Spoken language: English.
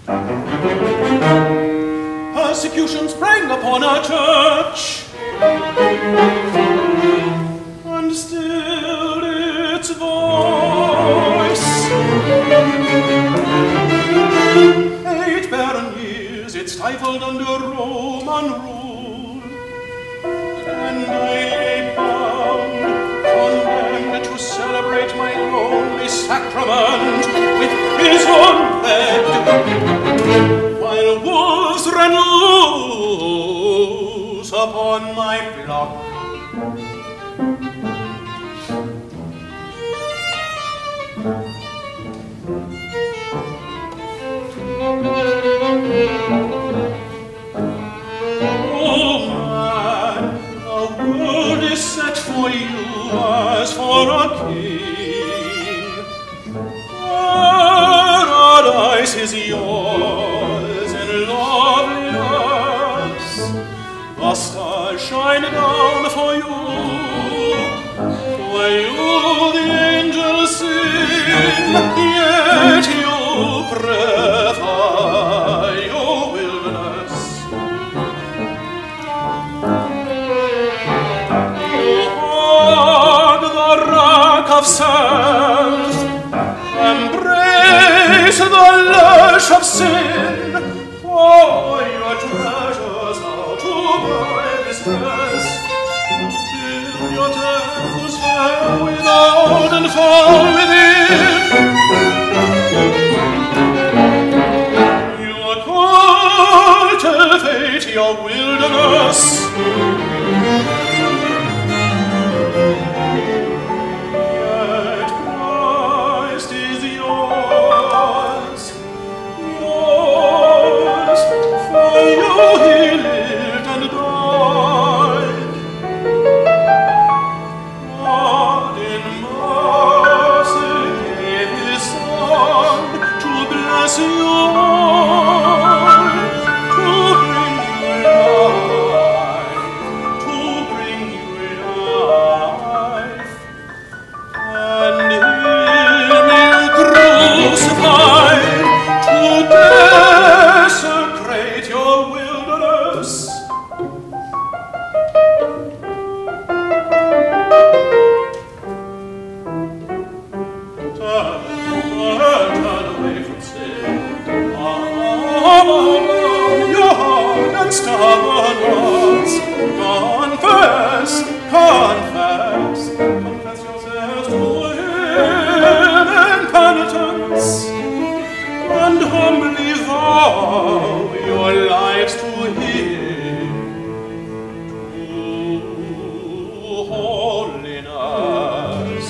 Persecution sprang upon our church, and stilled its voice. 8 barren years it stifled under Roman rule, and I lay bound, condemned to celebrate my lonely sacrament with prison bed, while wolves ran loose upon my flock. Oh man, the world is set for you as for a king. Paradise is yours in loveliness. The stars shine down for you the angels sing, yet you prefer your wilderness. You hug the rock of self, embrace the lush of sin, pour your treasures out to my distress. Build your temples fair without and fair within. You cultivate your wilderness. Yet Christ is yours, yours, for you he lived and died. God in mercy gave his Son to bless you all, to bring you life, to bring you life. And him you crucified to desecrate your wilderness. Turn away from sin. Your hard and stubborn ones. Confess, confess, confess yourselves to him in penitence, and humbly vow your lives to him, to holiness.